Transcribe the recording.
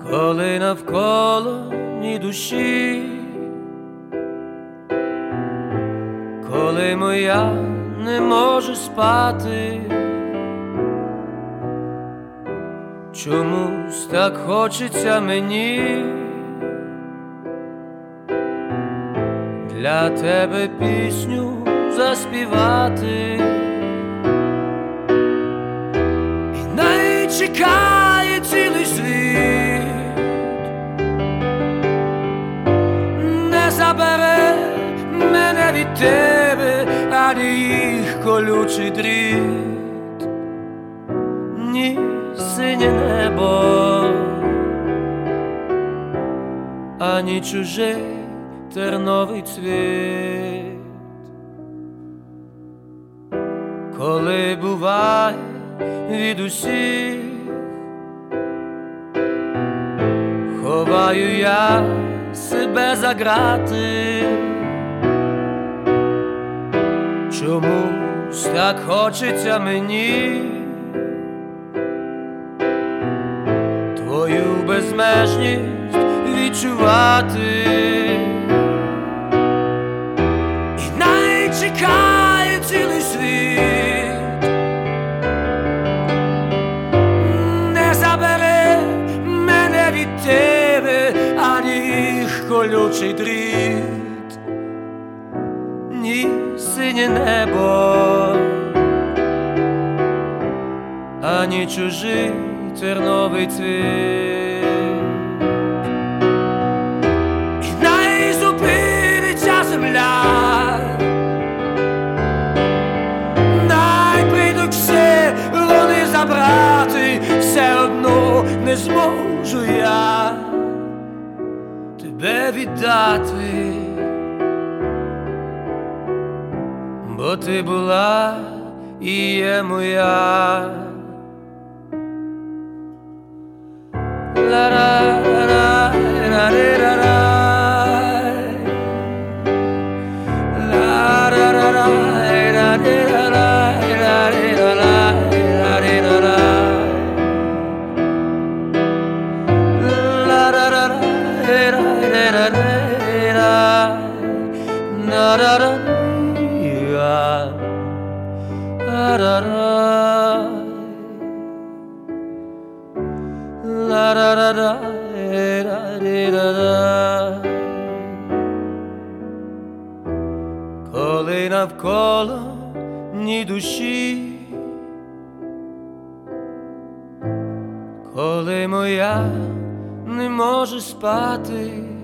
коли навколо ні душі, коли моя не може спати, чомусь так хочеться мені для тебе пісню заспівати. І неї чекає цілий світ, не забере мене від тебе ані їх колючий дріт, ні синє небо, ані чужий терновий цвіт. Коли буває від усіх, ховаю я себе за грати, чомусь так хочеться мені твою безмежність відчувати. І неї чекає цілий світ, не забере мене від тебе ані їх колючий дріт, ні синє небо, ані чужий терновий цвіт. І неї зупиниться земля, най прийдуть все вони забрати, все одно не зможу я тебе віддати, бо ти була і є моя. Коли навколо ні душі, коли моя не може спати,